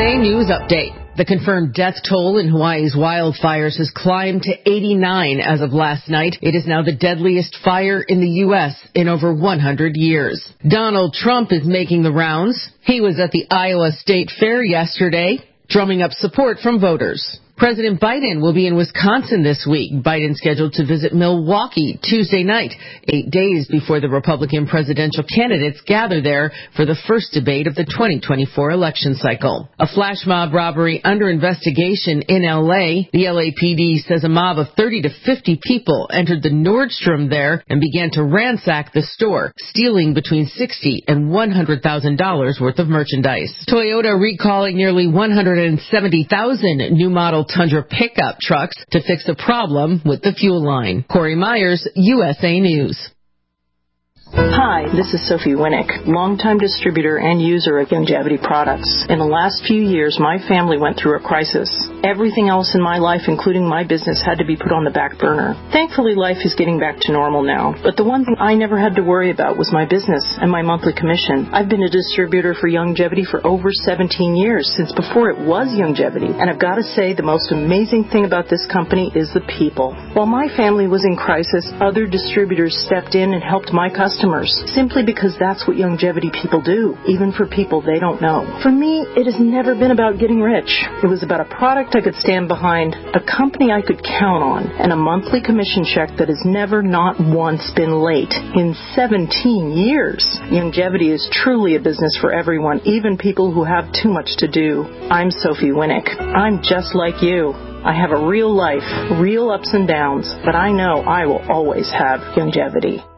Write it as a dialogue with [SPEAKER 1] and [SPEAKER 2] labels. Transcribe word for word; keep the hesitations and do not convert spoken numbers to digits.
[SPEAKER 1] A News Update. The confirmed death toll in Hawaii's wildfires has climbed to eighty-nine as of last night. It is now the deadliest fire in the U S in over one hundred years. Donald Trump is making the rounds. He was at the Iowa State Fair yesterday, drumming up support from voters. President Biden will be in Wisconsin this week. Biden scheduled to visit Milwaukee Tuesday night, eight days before the Republican presidential candidates gather there for the first debate of the twenty twenty-four election cycle. A flash mob robbery under investigation in L A. The L A P D says a mob of thirty to fifty people entered the Nordstrom there and began to ransack the store, stealing between sixty thousand dollars and one hundred thousand dollars worth of merchandise. Toyota recalling nearly one hundred seventy thousand new model Tundra pickup trucks to fix a problem with the fuel line. Corey Myers, U S A News.
[SPEAKER 2] Hi, this is Sophie Winnick, longtime distributor and user of Youngevity products. In the last few years, my family went through a crisis. Everything else in my life, including my business, had to be put on the back burner. Thankfully, life is getting back to normal now. But the one thing I never had to worry about was my business and my monthly commission. I've been a distributor for Youngevity for over seventeen years, since before it was Youngevity. And I've got to say, the most amazing thing about this company is the people. While my family was in crisis, other distributors stepped in and helped my customers. Simply because that's what Youngevity people do, even for people they don't know. For me, it has never been about getting rich. It was about a product I could stand behind, a company I could count on, and a monthly commission check that has never not once been late in seventeen years. Youngevity is truly a business for everyone, even people who have too much to do. I'm Sophie Winnick. I'm just like you. I have a real life, real ups and downs, but I know I will always have Youngevity.